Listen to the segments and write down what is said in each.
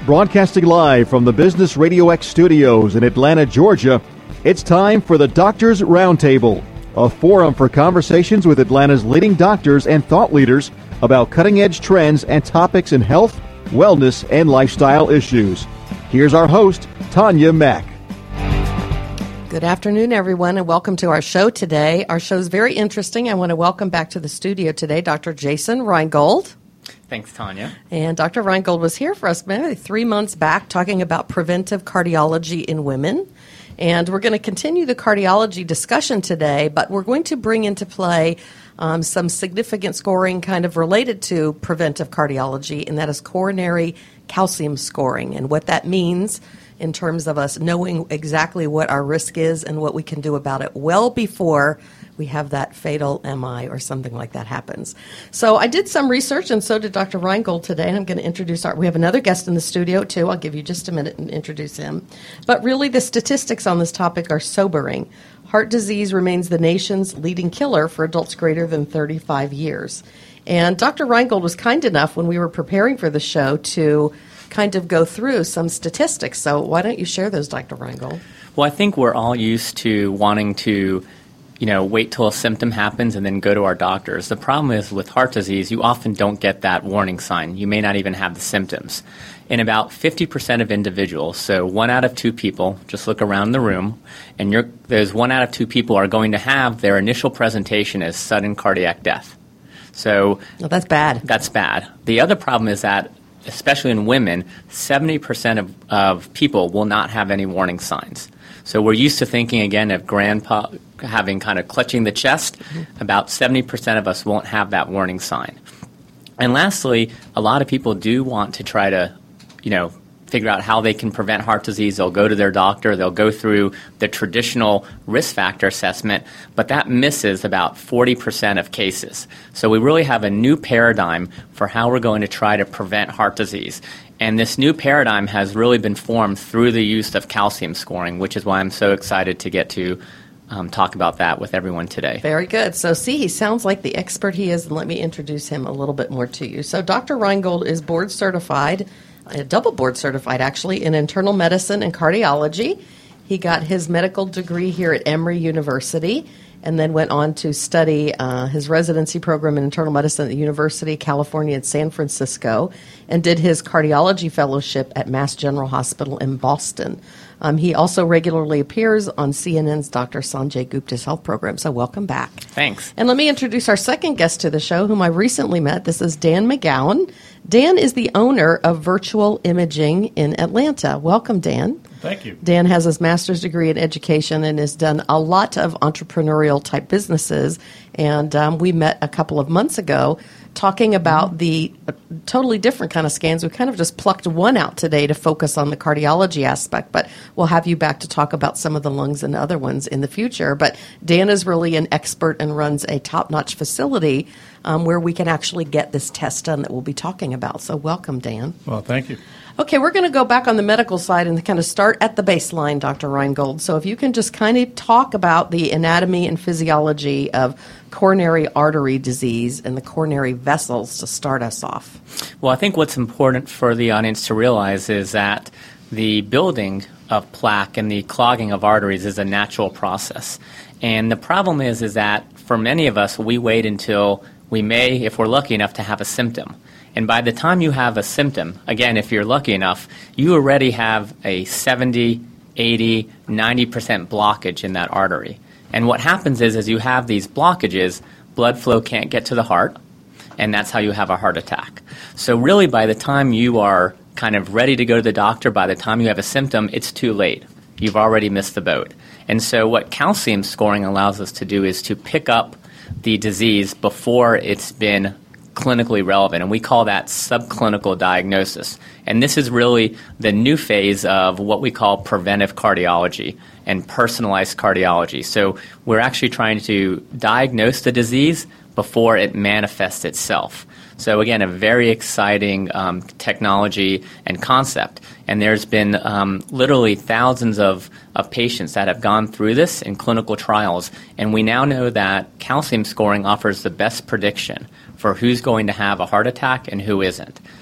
Broadcasting live from the Business Radio X studios in Atlanta, Georgia, it's time for the Doctors Roundtable, a forum for conversations with Atlanta's leading doctors and thought leaders about cutting-edge trends and topics in health, wellness, and lifestyle issues. Here's our host, Tanya Mack. Good afternoon, everyone, and welcome to our show today. Our show is very interesting. I want to welcome back to the studio today Dr. Jason Reingold. Thanks, Tanya. And Dr. Reingold was here for us maybe 3 months back talking about preventive cardiology in women. And we're going to continue the cardiology discussion today, but we're going to bring into play some significant scoring kind of related to preventive cardiology, and that is coronary calcium scoring and what that means in terms of us knowing exactly what our risk is and what we can do about it well before we have that fatal MI or something like that happens. So I did some research, and so did Dr. Reingold today, and I'm going to introduce we have another guest in the studio, too. I'll give you just a minute and introduce him. But really, the statistics on this topic are sobering. Heart disease remains the nation's leading killer for adults greater than 35 years. And Dr. Reingold was kind enough when we were preparing for the show to kind of go through some statistics. So why don't you share those, Dr. Reingold? Well, I think we're all used to wanting to wait till a symptom happens and then go to our doctors. The problem is with heart disease, you often don't get that warning sign. You may not even have the symptoms. In about 50% of individuals, so 1 out of 2 people, just look around the room, and those 1 out of 2 people are going to have their initial presentation as sudden cardiac death. So that's bad. That's bad. The other problem is that, especially in women, 70% of people will not have any warning signs. So we're used to thinking, again, of grandpa having kind of clutching the chest. Mm-hmm. About 70% of us won't have that warning sign. And lastly, a lot of people do want to try to, figure out how they can prevent heart disease. They'll go to their doctor. They'll go through the traditional risk factor assessment, but that misses about 40% of cases. So we really have a new paradigm for how we're going to try to prevent heart disease. And this new paradigm has really been formed through the use of calcium scoring, which is why I'm so excited to get to talk about that with everyone today. Very good. So, he sounds like the expert he is, and let me introduce him a little bit more to you. So, Dr. Reingold is board certified, double board certified actually, in internal medicine and cardiology. He got his medical degree here at Emory University and then went on to study his residency program in internal medicine at the University of California in San Francisco and did his cardiology fellowship at Mass General Hospital in Boston. He also regularly appears on CNN's Dr. Sanjay Gupta's health program. So welcome back. Thanks. And let me introduce our second guest to the show, whom I recently met. This is Dan McGowan. Dan is the owner of Virtual Imaging in Atlanta. Welcome, Dan. Thank you. Dan has his master's degree in education and has done a lot of entrepreneurial type businesses. And we met a couple of months ago talking about the totally different kind of scans. We kind of just plucked one out today to focus on the cardiology aspect, but we'll have you back to talk about some of the lungs and other ones in the future. But Dan is really an expert and runs a top-notch facility where we can actually get this test done that we'll be talking about. So welcome, Dan. Well, thank you. Okay, we're going to go back on the medical side and kind of start at the baseline, Dr. Reingold. So if you can just kind of talk about the anatomy and physiology of coronary artery disease and the coronary vessels to start us off. Well, I think what's important for the audience to realize is that the building of plaque and the clogging of arteries is a natural process. And the problem is that for many of us, we wait until we may, if we're lucky enough, to have a symptom. And by the time you have a symptom, again, if you're lucky enough, you already have a 70, 80, 90% blockage in that artery. And what happens is you have these blockages, blood flow can't get to the heart, and that's how you have a heart attack. So really, by the time you are kind of ready to go to the doctor, by the time you have a symptom, it's too late. You've already missed the boat. And so what calcium scoring allows us to do is to pick up the disease before it's been clinically relevant, and we call that subclinical diagnosis. And this is really the new phase of what we call preventive cardiology and personalized cardiology. So we're actually trying to diagnose the disease before it manifests itself. So again, a very exciting technology and concept. And there's been literally thousands of patients that have gone through this in clinical trials. And we now know that calcium scoring offers the best prediction for who's going to have a heart attack and who isn't.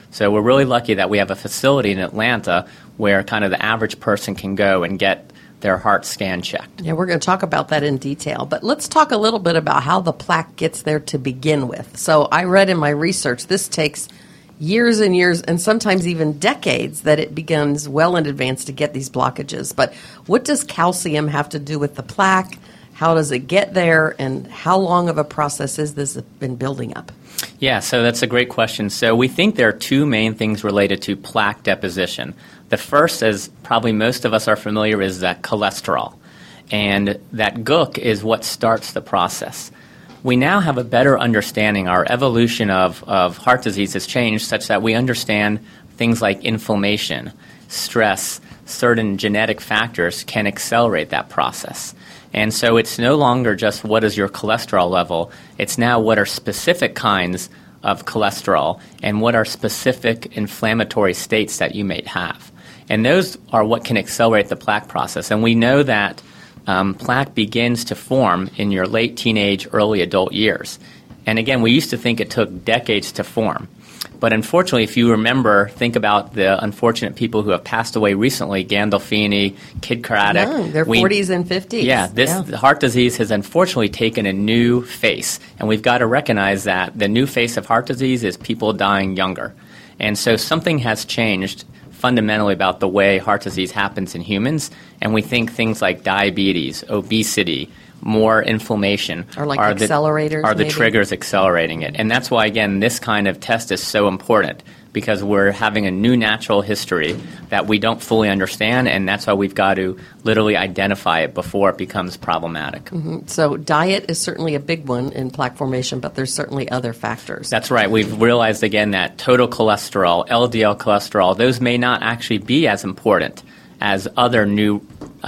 So we're really lucky that we have a facility in Atlanta where kind of the average person can go and get their heart scan checked. Yeah, we're going to talk about that in detail. But let's talk a little bit about how the plaque gets there to begin with. So I read in my research this takes years and years and sometimes even decades that it begins well in advance to get these blockages. But what does calcium have to do with the plaque? How does it get there? And how long of a process has this been building up? Yeah, so that's a great question. So we think there are two main things related to plaque deposition. The first, as probably most of us are familiar with, is that cholesterol. And that GUC is what starts the process. We now have a better understanding. Our evolution of heart disease has changed such that we understand things like inflammation, stress, certain genetic factors can accelerate that process. And so it's no longer just what is your cholesterol level, it's now what are specific kinds of cholesterol and what are specific inflammatory states that you may have. And those are what can accelerate the plaque process. And we know that plaque begins to form in your late teenage, early adult years. And again, we used to think it took decades to form. But unfortunately, if you think about the unfortunate people who have passed away recently, Gandolfini, Kid Craddock. Young, their 40s and 50s. Yeah, heart disease has unfortunately taken a new face. And we've got to recognize that the new face of heart disease is people dying younger. And so something has changed fundamentally about the way heart disease happens in humans. And we think things like diabetes, obesity, more inflammation are accelerators, are the triggers accelerating it. And that's why, again, this kind of test is so important, because we're having a new natural history that we don't fully understand, and that's why we've got to literally identify it before it becomes problematic. Mm-hmm. So diet is certainly a big one in plaque formation, but there's certainly other factors. That's right. We've realized, again, that total cholesterol, LDL cholesterol, those may not actually be as important as other new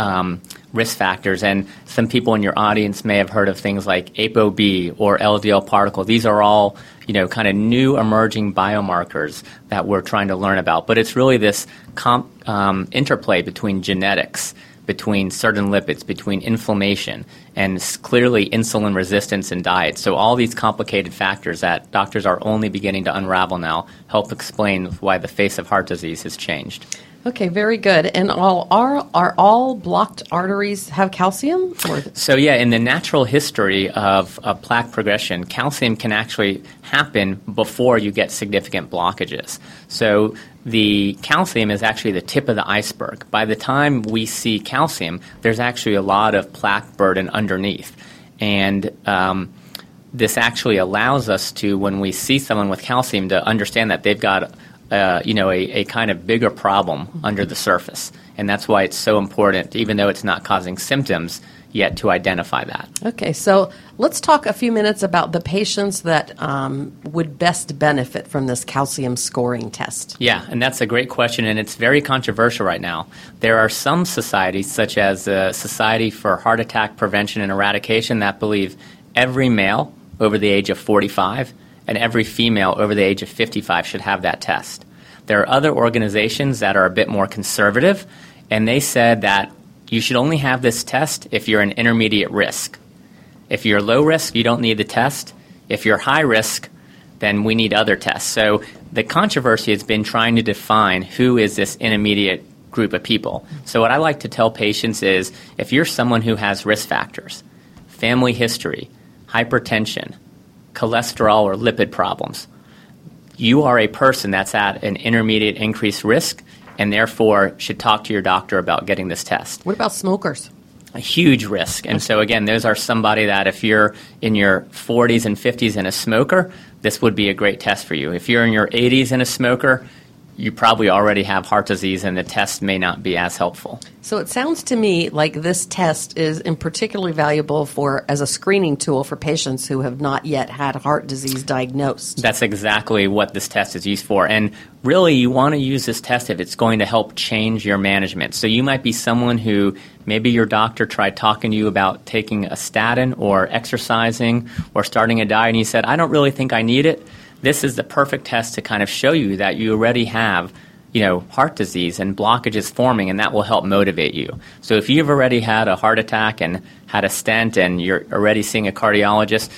risk factors. And some people in your audience may have heard of things like ApoB or LDL particle. These are all, kind of new emerging biomarkers that we're trying to learn about. But it's really this interplay between genetics, between certain lipids, between inflammation, and clearly insulin resistance and diet. So all these complicated factors that doctors are only beginning to unravel now help explain why the face of heart disease has changed. Okay, very good. And are all blocked arteries have calcium? So yeah, in the natural history of plaque progression, calcium can actually happen before you get significant blockages. So the calcium is actually the tip of the iceberg. By the time we see calcium, there's actually a lot of plaque burden underneath. And this actually allows us to, when we see someone with calcium, to understand that they've got a kind of bigger problem under the surface. And that's why it's so important, even though it's not causing symptoms, yet to identify that. Okay, so let's talk a few minutes about the patients that would best benefit from this calcium scoring test. Yeah, and that's a great question, and it's very controversial right now. There are some societies, such as the Society for Heart Attack Prevention and Eradication, that believe every male over the age of 45 and every female over the age of 55 should have that test. There are other organizations that are a bit more conservative, and they said that you should only have this test if you're an intermediate risk. If you're low risk, you don't need the test. If you're high risk, then we need other tests. So the controversy has been trying to define who is this intermediate group of people. So what I like to tell patients is, if you're someone who has risk factors, family history, hypertension, cholesterol or lipid problems, you are a person that's at an intermediate increased risk and therefore should talk to your doctor about getting this test. What about smokers? A huge risk. And so again, those are somebody that if you're in your 40s and 50s and a smoker, this would be a great test for you. If you're in your 80s and a smoker, you probably already have heart disease and the test may not be as helpful. So it sounds to me like this test is particularly valuable as a screening tool for patients who have not yet had heart disease diagnosed. That's exactly what this test is used for. And really, you want to use this test if it's going to help change your management. So you might be someone who maybe your doctor tried talking to you about taking a statin or exercising or starting a diet, and you said, I don't really think I need it. This is the perfect test to kind of show you that you already have, heart disease and blockages forming, and that will help motivate you. So if you've already had a heart attack and had a stent and you're already seeing a cardiologist,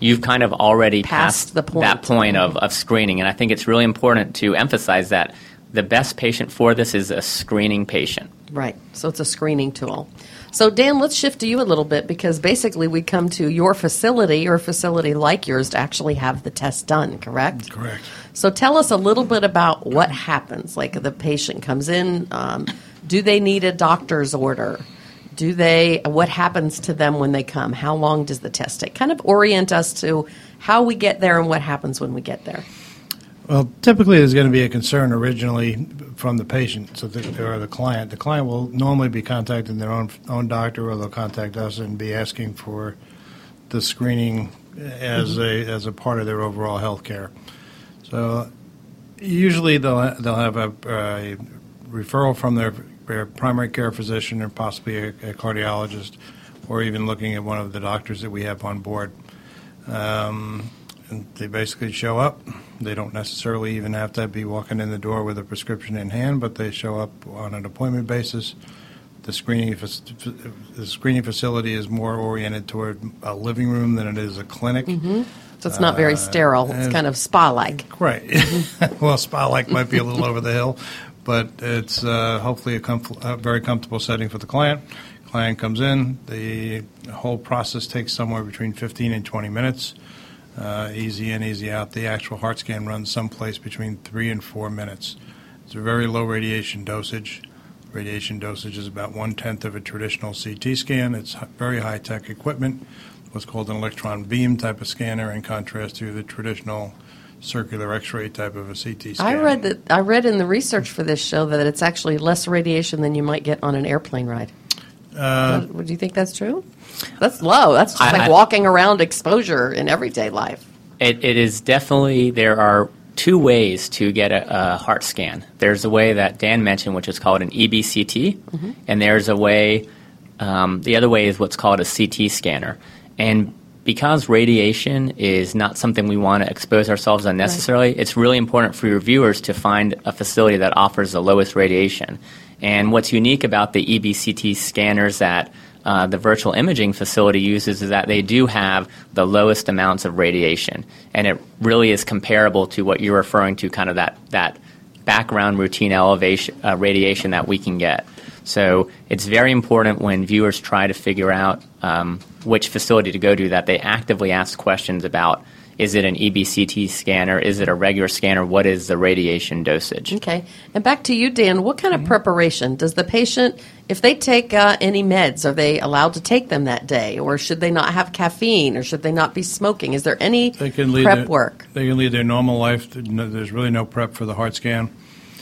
you've kind of already Past the point. that point of screening. And I think it's really important to emphasize that the best patient for this is a screening patient. Right. So it's a screening tool. So, Dan, let's shift to you a little bit, because basically we come to your facility or a facility like yours to actually have the test done, correct? Correct. So tell us a little bit about what happens. Like, the patient comes in, do they need a doctor's order? What happens to them when they come? How long does the test take? Kind of orient us to how we get there and what happens when we get there. Well, typically there's going to be a concern originally from the patient or the client. The client will normally be contacting their own doctor, or they'll contact us and be asking for the screening as a part of their overall health care. So usually they'll have a referral from their primary care physician, or possibly a cardiologist, or even looking at one of the doctors that we have on board. And they basically show up. They don't necessarily even have to be walking in the door with a prescription in hand, but they show up on an appointment basis. The screening facility is more oriented toward a living room than it is a clinic. Mm-hmm. So it's not very sterile. It's kind of spa-like. Right. Well, spa-like might be a little over the hill, but it's hopefully a very comfortable setting for the client. Client comes in. The whole process takes somewhere between 15 and 20 minutes. Easy in, easy out. The actual heart scan runs someplace between 3 and 4 minutes. It's a very low radiation dosage. Radiation dosage is about 1/10 of a traditional CT scan. It's very high-tech equipment, what's called an electron beam type of scanner, in contrast to the traditional circular X-ray type of a CT scan. I read in the research for this show that it's actually less radiation than you might get on an airplane ride. Do you think that's true? That's low. That's just like walking around exposure in everyday life. It is definitely, there are two ways to get a heart scan. There's a way that Dan mentioned, which is called an EBCT, and there's a way, the other way is what's called a CT scanner. And because radiation is not something we want to expose ourselves unnecessarily, right, it's really important for your viewers to find a facility that offers the lowest radiation. And what's unique about the EBCT scanners that the virtual imaging facility uses is that they do have the lowest amounts of radiation. And it really is comparable to what you're referring to, kind of that background routine elevation radiation that we can get. So it's very important when viewers try to figure out which facility to go to that they actively ask questions about, is it an EBCT scanner? Is it a regular scanner? What is the radiation dosage? Okay. And back to you, Dan, what kind of preparation does the patient, if they take any meds, are they allowed to take them that day? Or should they not have caffeine? Or should they not be smoking? Is there any prep work? They can lead their normal life. There's really no prep for the heart scan.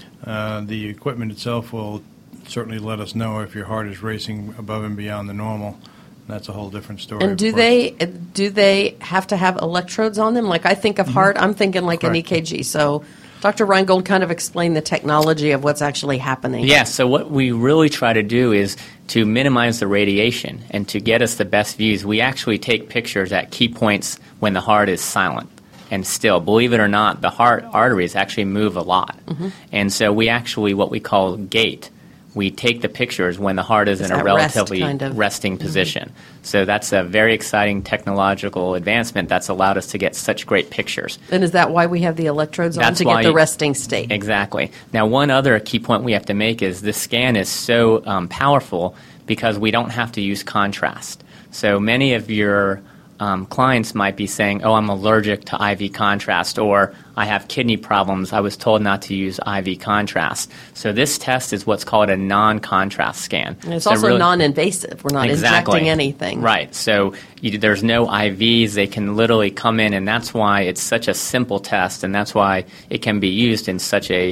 The equipment itself will certainly let us know if your heart is racing above and beyond the normal. That's a whole different story. And do they have to have electrodes on them? Like, I think of heart, I'm thinking like Correct. An EKG. So Dr. Reingold kind of explained the technology of what's actually happening. Yeah, so what we really try to do is to minimize the radiation, and to get us the best views, we actually take pictures at key points when the heart is silent and still. Believe it or not, the heart arteries actually move a lot. And so we actually, what we call gate, we take the pictures when the heart is in a relatively resting position. So that's a very exciting technological advancement that's allowed us to get such great pictures. And is that why we have the electrodes on, to get the resting state? Exactly. Now, one other key point we have to make is this scan is so powerful because we don't have to use contrast. So many of your clients might be saying, oh, I'm allergic to IV contrast, or I have kidney problems. I was told not to use IV contrast. So this test is what's called a non-contrast scan. And it's also really non-invasive. We're not injecting anything. Right. So there's no IVs. They can literally come in, and that's why it's such a simple test, and that's why it can be used in such a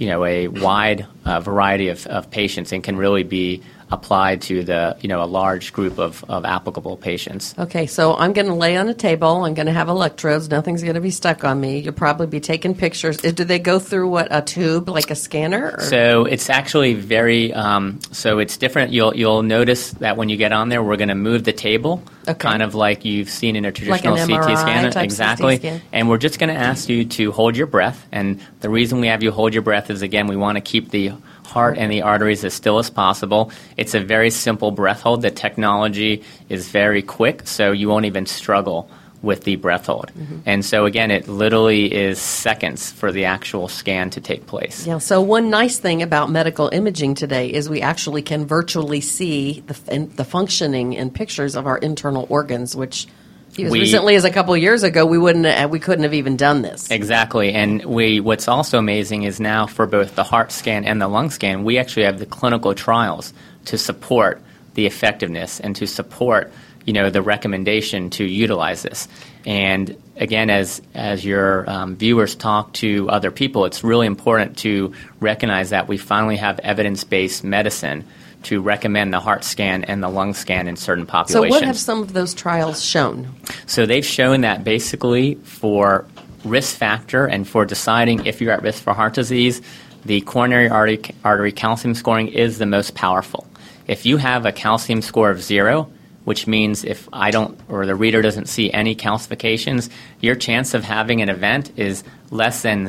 wide variety of patients, and can really be applied to a large group of applicable patients. Okay, so I'm going to lay on a table. I'm going to have electrodes. Nothing's going to be stuck on me. You'll probably be taking pictures. Do they go through a tube, like a scanner? Or? So it's actually very so it's different. You'll notice that when you get on there, we're going to move the table, kind of like you've seen in a traditional like an CT scanner. type Exactly. CT scan. And we're just going to ask you to hold your breath. And the reason we have you hold your breath is, again, we want to keep the heart and the arteries as still as possible. It's a very simple breath hold. The technology is very quick, so you won't even struggle with the breath hold. And so again, it literally is seconds for the actual scan to take place. Yeah, so one nice thing about medical imaging today is we actually can virtually see the functioning and pictures of our internal organs, which as recently as a couple of years ago, we couldn't have even done this. Exactly. And what's also amazing is now for both the heart scan and the lung scan, we actually have the clinical trials to support the effectiveness and to support the recommendation to utilize this. And again, as your viewers talk to other people, it's really important to recognize that we finally have evidence-based medicine to recommend the heart scan and the lung scan in certain populations. So what have some of those trials shown? So they've shown that basically for risk factor and for deciding if you're at risk for heart disease, the coronary artery calcium scoring is the most powerful. If you have a calcium score of 0, which means if I don't or the reader doesn't see any calcifications, your chance of having an event is less than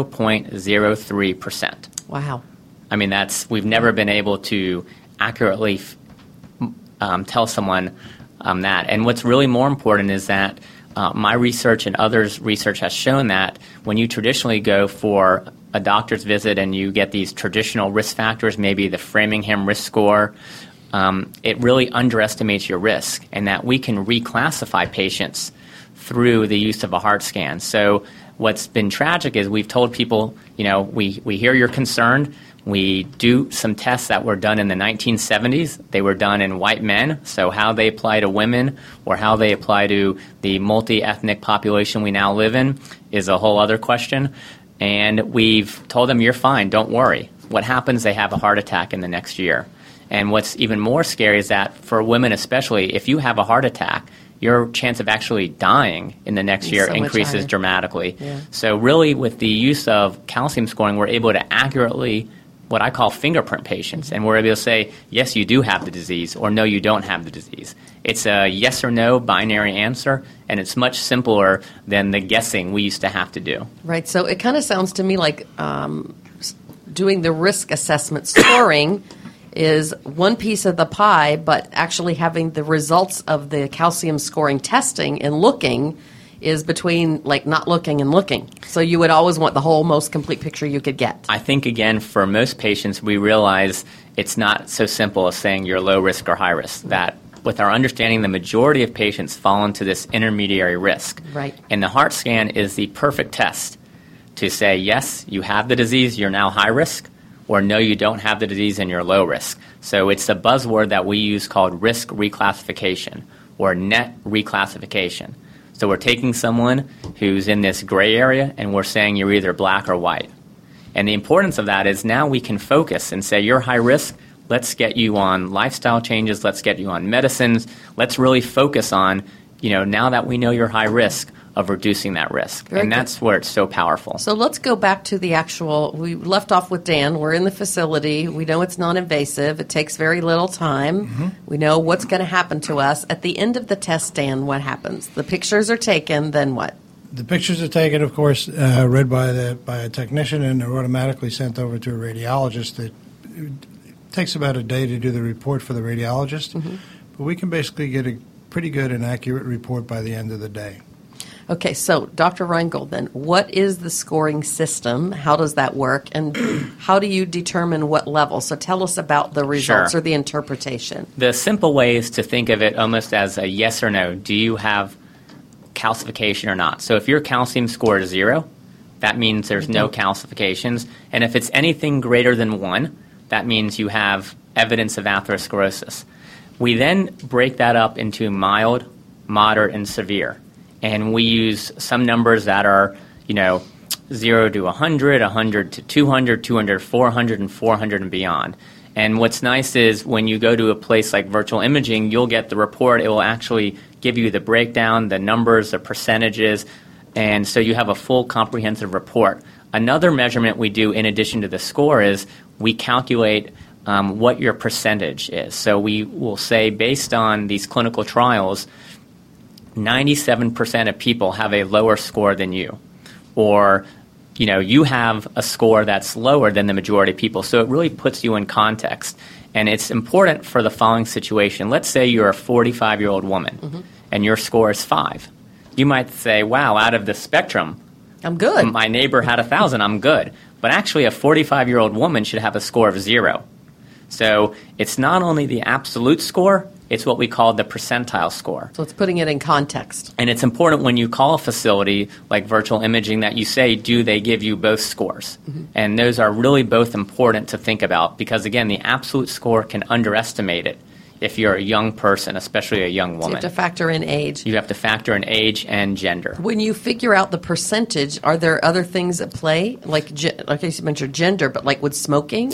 0.03%. Wow. I mean, we've never been able to accurately tell someone that. And what's really more important is that my research and others' research has shown that when you traditionally go for a doctor's visit and you get these traditional risk factors, maybe the Framingham risk score, it really underestimates your risk, and that we can reclassify patients through the use of a heart scan. So what's been tragic is we've told people, we hear you're concerned. We do some tests that were done in the 1970s. They were done in white men, so how they apply to women or how they apply to the multi-ethnic population we now live in is a whole other question. And we've told them, you're fine, don't worry. What happens, they have a heart attack in the next year. And what's even more scary is that for women especially, if you have a heart attack, your chance of actually dying in the next year increases dramatically. Yeah. So really with the use of calcium scoring, we're able to accurately, what I call fingerprint patients, and we're able to say, yes, you do have the disease, or no, you don't have the disease. It's a yes or no binary answer, and it's much simpler than the guessing we used to have to do. Right, so it kind of sounds to me like doing the risk assessment scoring is one piece of the pie, but actually having the results of the calcium scoring testing and looking is between not looking and looking. So you would always want the whole most complete picture you could get. I think, again, for most patients, we realize it's not so simple as saying you're low risk or high risk, that with our understanding, the majority of patients fall into this intermediary risk. Right. And the heart scan is the perfect test to say, yes, you have the disease, you're now high risk, or no, you don't have the disease and you're low risk. So it's a buzzword that we use called risk reclassification or net reclassification. So we're taking someone who's in this gray area and we're saying you're either black or white. And the importance of that is now we can focus and say you're high risk, let's get you on lifestyle changes, let's get you on medicines, let's really focus on, now that we know you're high risk, of reducing that risk. Very and good. That's where it's so powerful. So let's go back to the we left off with Dan. We're in the facility. We know it's non-invasive. It takes very little time. Mm-hmm. We know what's going to happen to us. At the end of the test, Dan, what happens? The pictures are taken, then what? The pictures are taken, of course, read by a technician, and are automatically sent over to a radiologist. It takes about a day to do the report for the radiologist, mm-hmm. but we can basically get a pretty good and accurate report by the end of the day. Okay, so Dr. Reingold, then, what is the scoring system? How does that work? And how do you determine what level? So tell us about the results or the interpretation. The simple way is to think of it almost as a yes or no. Do you have calcification or not? So if your calcium score is 0, that means there's no calcifications. And if it's anything greater than 1, that means you have evidence of atherosclerosis. We then break that up into mild, moderate, and severe. And we use some numbers that are, 0 to 100, 100 to 200, 200 to 400, and 400 and beyond. And what's nice is when you go to a place like virtual imaging, you'll get the report. It will actually give you the breakdown, the numbers, the percentages, and so you have a full comprehensive report. Another measurement we do in addition to the score is we calculate what your percentage is. So we will say based on these clinical trials, 97% of people have a lower score than you, or you have a score that's lower than the majority of people. So it really puts you in context, and it's important for the following situation. Let's say you're a 45-year-old woman, mm-hmm. and your score is 5. you might say, wow, out of the spectrum, I'm good. my neighbor had 1,000, I'm good. But actually, a 45-year-old woman should have a score of 0. So it's not only the absolute score, it's what we call the percentile score. So it's putting it in context. And it's important when you call a facility like Virtual Imaging that you say, do they give you both scores? Mm-hmm. And those are really both important to think about because, again, the absolute score can underestimate it if you're a young person, especially a young woman. So you have to factor in age. You have to factor in age and gender. When you figure out the percentage, are there other things at play? Like you mentioned gender, but like with smoking,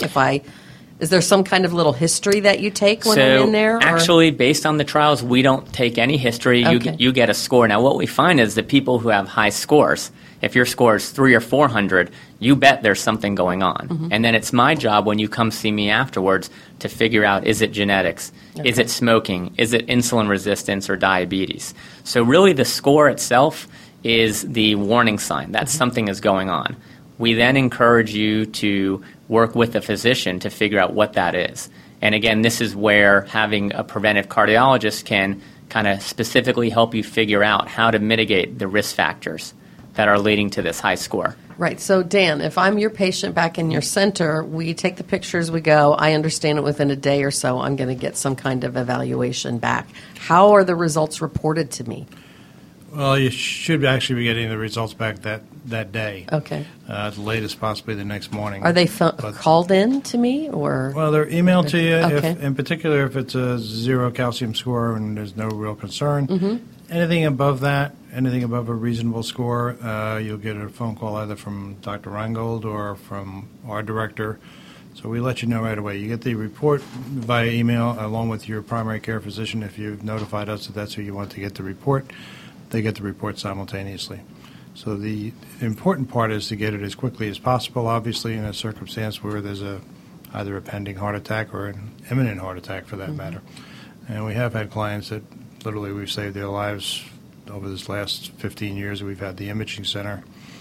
is there some kind of little history that you take when I'm in there? Actually, based on the trials, we don't take any history. Okay. You get a score. Now, what we find is that people who have high scores, if your score is 300 or 400, you bet there's something going on. Mm-hmm. And then it's my job when you come see me afterwards to figure out, is it genetics? Okay. Is it smoking? Is it insulin resistance or diabetes? So really the score itself is the warning sign that something is going on. We then encourage you to work with a physician to figure out what that is. And again, this is where having a preventive cardiologist can kind of specifically help you figure out how to mitigate the risk factors that are leading to this high score. Right. So, Dan, if I'm your patient back in your center, we take the pictures, we go, I understand it within a day or so, I'm going to get some kind of evaluation back. How are the results reported to me? Well, you should actually be getting the results back that day. Okay. At the latest, possibly the next morning. Are they called in to me, or? Well, they're emailed to you. Okay. In particular, if it's a 0 calcium score and there's no real concern. Mm-hmm. Anything above that, anything above a reasonable score, you'll get a phone call either from Dr. Reingold or from our director. So we let you know right away. You get the report via email along with your primary care physician. If you've notified us that that's who you want to get the report, they get the report simultaneously. So the important part is to get it as quickly as possible, obviously in a circumstance where there's either a pending heart attack or an imminent heart attack for that matter. And we have had clients that literally we've saved their lives over this last 15 years that we've had the imaging center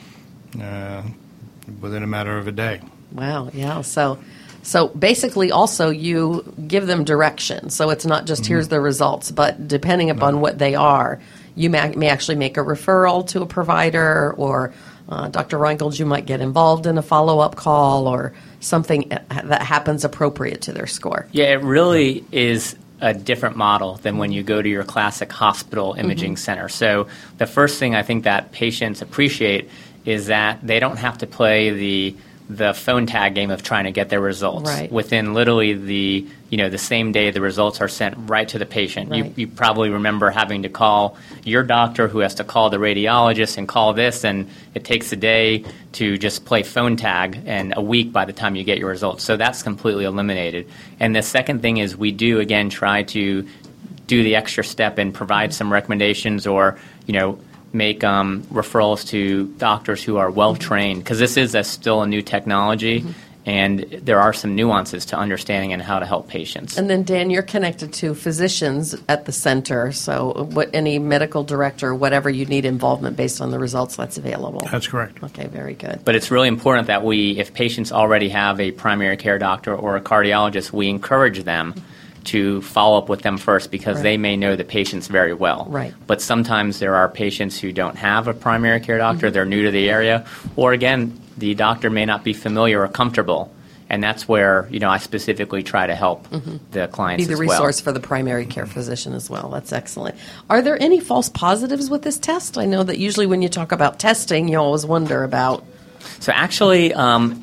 within a matter of a day. Wow, yeah. So basically also you give them direction. So it's not just here's the results, but depending upon what they are, you may actually make a referral to a provider, or Dr. Reingold, you might get involved in a follow-up call or something that happens appropriate to their score. Yeah, it really is a different model than when you go to your classic hospital imaging center. So the first thing I think that patients appreciate is that they don't have to play the phone tag game of trying to get their results. Right. Within literally the same day, the results are sent right to the patient. Right. You probably remember having to call your doctor, who has to call the radiologist and call this, and it takes a day to just play phone tag and a week by the time you get your results. So that's completely eliminated. And the second thing is we do, again, try to do the extra step and provide some recommendations or, make referrals to doctors who are well-trained, because this is still a new technology, and there are some nuances to understanding and how to help patients. And then, Dan, you're connected to physicians at the center, so any medical director, whatever you need involvement based on the results, that's available. That's correct. Okay, very good. But it's really important that if patients already have a primary care doctor or a cardiologist, we encourage them to follow up with them first, because they may know the patients very well. Right. But sometimes there are patients who don't have a primary care doctor, they're new to the area, or again, the doctor may not be familiar or comfortable. And that's where, I specifically try to help the clients as well. Be the resource for the primary care physician as well. That's excellent. Are there any false positives with this test? I know that usually when you talk about testing, you always wonder about. So actually,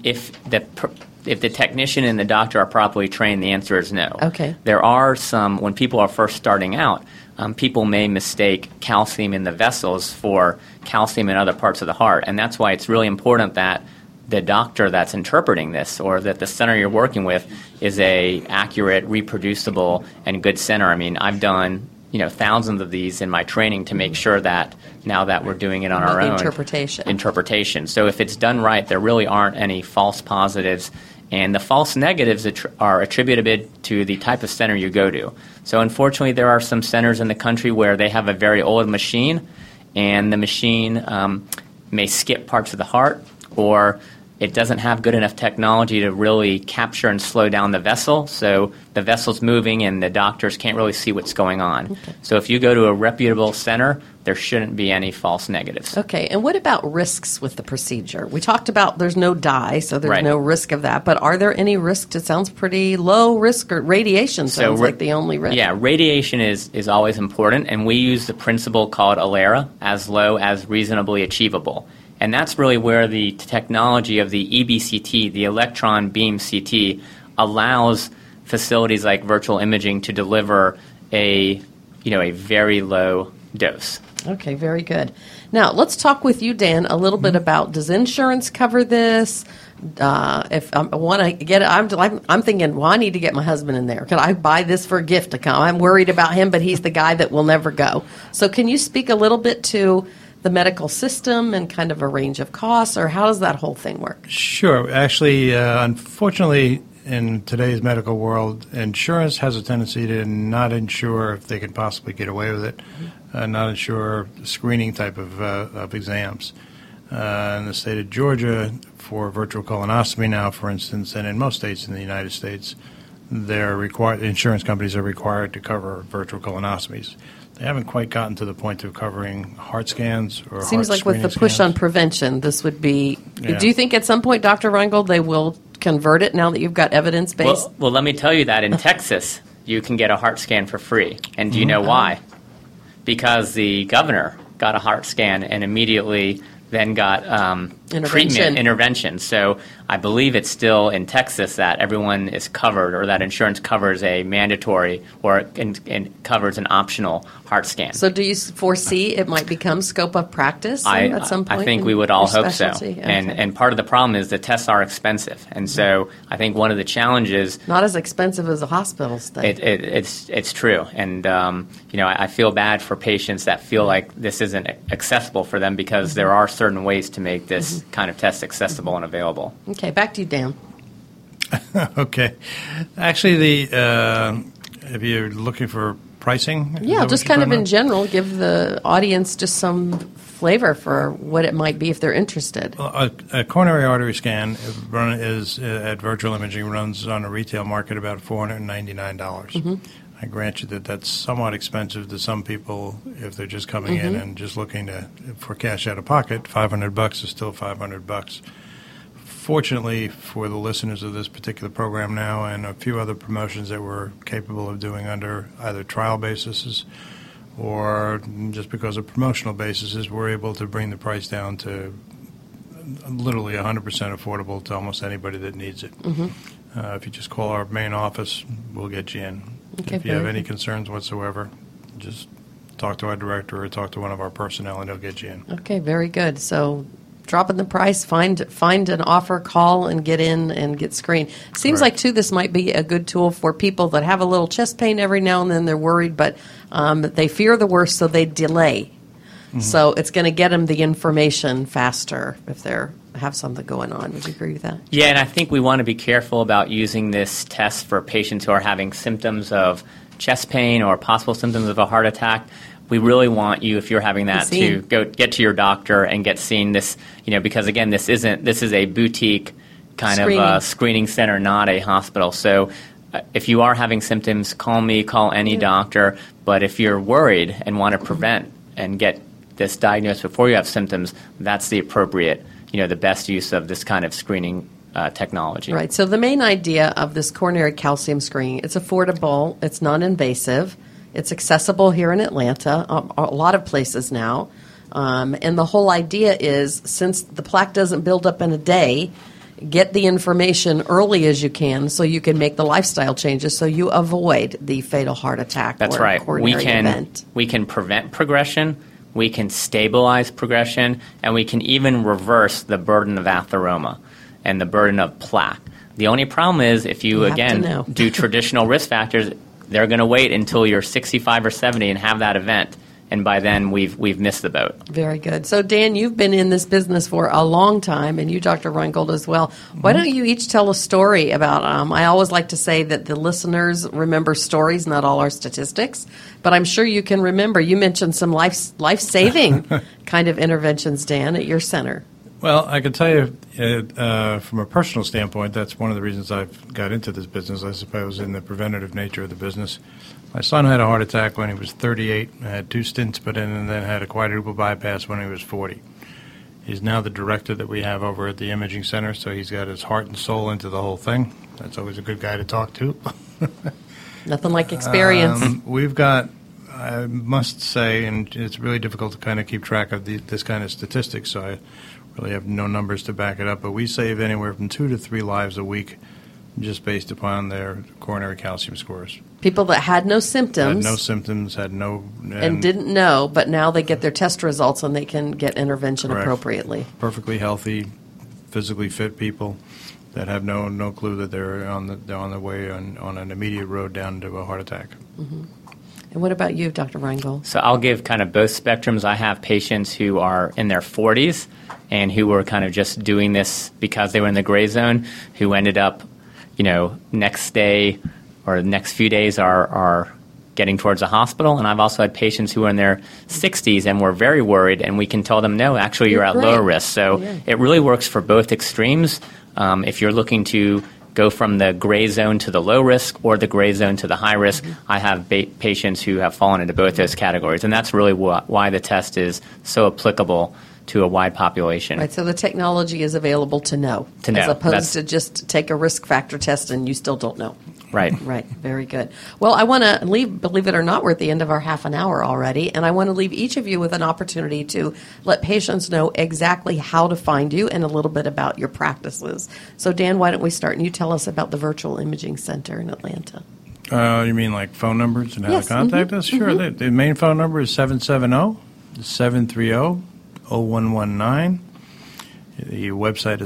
if the technician and the doctor are properly trained, the answer is no. Okay. There are when people are first starting out, people may mistake calcium in the vessels for calcium in other parts of the heart. And that's why it's really important that the doctor that's interpreting this, or that the center you're working with, is a accurate, reproducible, and good center. I mean, I've done thousands of these in my training to make sure that now that we're doing it on our own. Interpretation. So if it's done right, there really aren't any false positives. And the false negatives are attributed to the type of center you go to. So unfortunately, there are some centers in the country where they have a very old machine, and the machine may skip parts of the heart, or it doesn't have good enough technology to really capture and slow down the vessel. So the vessel's moving and the doctors can't really see what's going on. Okay. So if you go to a reputable center there shouldn't be any false negatives. Okay, and what about risks with the procedure? We talked about there's no dye, so there's Right. no risk of that. But are there any risks? It sounds pretty low risk, or radiation sounds like the only risk. Yeah, radiation is always important, and we use the principle called ALERA, as low as reasonably achievable. And that's really where the technology of the EBCT, the electron beam CT, allows facilities like virtual imaging to deliver a very low dose. Okay, very good. Now, let's talk with you, Dan, a little bit about, does insurance cover this? If I want to get it, I'm thinking, well, I need to get my husband in there. Can I buy this for a gift to come? I'm worried about him, but he's the guy that will never go. So can you speak a little bit to the medical system and kind of a range of costs, or how does that whole thing work? Sure. Actually, unfortunately, in today's medical world, insurance has a tendency to not insure if they can possibly get away with it, not insure screening type of exams. In the state of Georgia, for virtual colonoscopy now, for instance, and in most states in the United States, insurance companies are required to cover virtual colonoscopies. They haven't quite gotten to the point of covering heart scans or Seems heart like with the screening push scans. on prevention, this would be. Yeah. Do you think at some point, Dr. Reingold, they will convert it now that you've got evidence based? Well, let me tell you that in Texas, you can get a heart scan for free. And do you know why? Because the governor got a heart scan and immediately then got intervention. So I believe it's still in Texas that everyone is covered, or that insurance covers a mandatory or and covers an optional heart scan. So do you foresee it might become scope of practice at some point? I think we would all your hope so. specialty? Okay. And part of the problem is the tests are expensive. And so I think one of the challenges Not as expensive as a hospital stay. it's true, and I feel bad for patients that feel like this isn't accessible for them, because there are certain ways to make this kind of test accessible and available. Okay, back to you, Dan. Okay. Actually, if you're looking for pricing? Is Yeah, that just what you're kind of talking in about? general, give the audience just some flavor for what it might be if they're interested. Well, a coronary artery scan is at Virtual Imaging runs on a retail market about $499. I grant you that that's somewhat expensive to some people if they're just coming in and just looking for cash out of pocket. $500 is still $500. Fortunately for the listeners of this particular program now, and a few other promotions that we're capable of doing under either trial bases or just because of promotional bases, we're able to bring the price down to literally 100% affordable to almost anybody that needs it. If you just call our main office, we'll get you in. Okay, If you have very any good. concerns whatsoever, just talk to our director or talk to one of our personnel and they'll get you in. Okay, very good. So dropping the price, find an offer, call, and get in and get screened. Seems Correct. like, too, this might be a good tool for people that have a little chest pain every now and then. They're worried, but they fear the worst, so they delay. So it's going to get them the information faster if they have something going on. Would you agree with that? Yeah, and I think we want to be careful about using this test for patients who are having symptoms of chest pain or possible symptoms of a heart attack. We really want you, if you're having that, to go get to your doctor and get seen. This, because again, this is a boutique kind of screening center, not a hospital. So if you are having symptoms, call me, call any doctor. But if you're worried and want to prevent and get this diagnosed before you have symptoms, that's the appropriate, the best use of this kind of screening technology. Right. So the main idea of this coronary calcium screening, it's affordable, it's non-invasive, it's accessible here in Atlanta, a lot of places now. And the whole idea is, since the plaque doesn't build up in a day, get the information early as you can so you can make the lifestyle changes so you avoid the fatal heart attack That's or right. coronary event. We can prevent progression, we can stabilize progression, and we can even reverse the burden of atheroma and the burden of plaque. The only problem is if you have to know. do traditional risk factors, they're going to wait until you're 65 or 70 and have that event, and by then we've missed the boat. Very good. So, Dan, you've been in this business for a long time, and you, Dr. Reingold, as well. Why don't you each tell a story about, I always like to say that the listeners remember stories, not all our statistics, but I'm sure you can remember. You mentioned some life-saving kind of interventions, Dan, at your center. Well, I can tell you from a personal standpoint, that's one of the reasons I've got into this business, I suppose, in the preventative nature of the business. My son had a heart attack when he was 38, had 2 stents put in, and then had a quadruple bypass when he was 40. He's now the director that we have over at the Imaging Center, so he's got his heart and soul into the whole thing. That's always a good guy to talk to. Nothing like experience. We've got, I must say, and it's really difficult to kind of keep track of this kind of statistics, so I really have no numbers to back it up, but we save anywhere from 2 to 3 lives a week just based upon their coronary calcium scores. People that had no symptoms. And didn't know, but now they get their test results and they can get intervention correct. Appropriately. Perfectly healthy, physically fit people that have no clue that they're on their way on an immediate road down to a heart attack. Mm-hmm. And what about you, Dr. Reingold? So I'll give kind of both spectrums. I have patients who are in their 40s and who were kind of just doing this because they were in the gray zone, who ended up, next day or the next few days are getting towards the hospital. And I've also had patients who are in their 60s and were very worried, and we can tell them, no, actually you're at lower risk. So It really works for both extremes. If you're looking to go from the gray zone to the low risk or the gray zone to the high risk, I have patients who have fallen into both those categories. And that's really why the test is so applicable to a wide population. Right, so the technology is available to know. As opposed to just take a risk factor test and you still don't know. Right. Right, very good. Well, I want to leave, believe it or not, we're at the end of our half an hour already, and I want to leave each of you with an opportunity to let patients know exactly how to find you and a little bit about your practices. So, Dan, why don't we start, and you tell us about the Virtual Imaging Center in Atlanta. You mean like phone numbers and how to contact us? Sure. Mm-hmm. The main phone number is 770-730-0119. The website is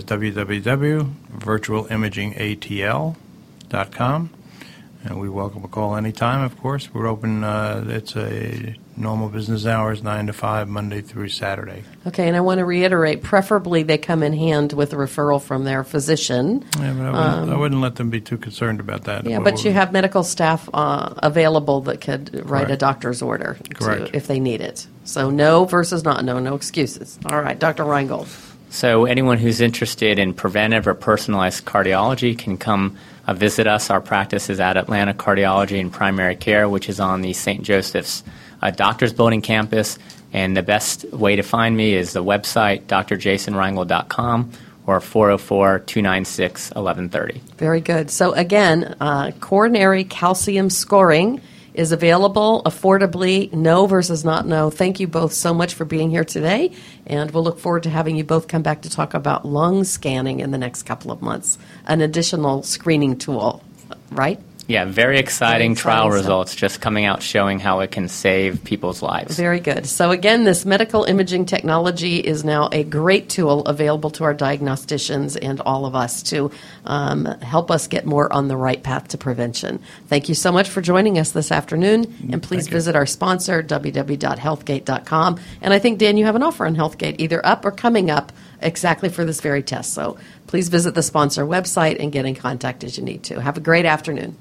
www.virtualimagingatl.com. And we welcome a call anytime, of course. We're open, it's a normal business hours, 9 to 5, Monday through Saturday. Okay, and I want to reiterate, preferably they come in hand with a referral from their physician. Yeah, but I wouldn't let them be too concerned about that. Yeah, but you have medical staff available that could write a doctor's order if they need it. So no versus not no excuses. All right, Dr. Reingold. So anyone who's interested in preventive or personalized cardiology can come visit us. Our practice is at Atlanta Cardiology and Primary Care, which is on the St. Joseph's Doctors Building campus. And the best way to find me is the website, drjasonreingold.com, or 404-296-1130. Very good. So again, coronary calcium scoring is available affordably, no versus not no. Thank you both so much for being here today, and we'll look forward to having you both come back to talk about lung scanning in the next couple of months, an additional screening tool, right? Yeah, very exciting trial results just coming out showing how it can save people's lives. Very good. So again, this medical imaging technology is now a great tool available to our diagnosticians and all of us to help us get more on the right path to prevention. Thank you so much for joining us this afternoon, and please visit our sponsor, www.healthgate.com. And I think, Dan, you have an offer on Healthgate, either up or coming up exactly for this very test. So please visit the sponsor website and get in contact as you need to. Have a great afternoon.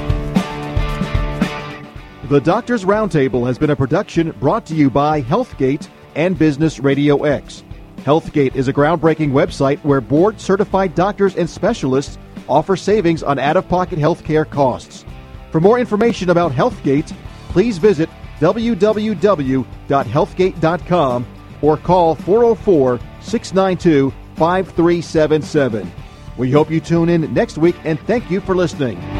The Doctors Roundtable has been a production brought to you by Healthgate and Business Radio X. Healthgate is a groundbreaking website where board-certified doctors and specialists offer savings on out-of-pocket healthcare costs. For more information about Healthgate, please visit www.healthgate.com or call 404-692-5377. We hope you tune in next week, and thank you for listening.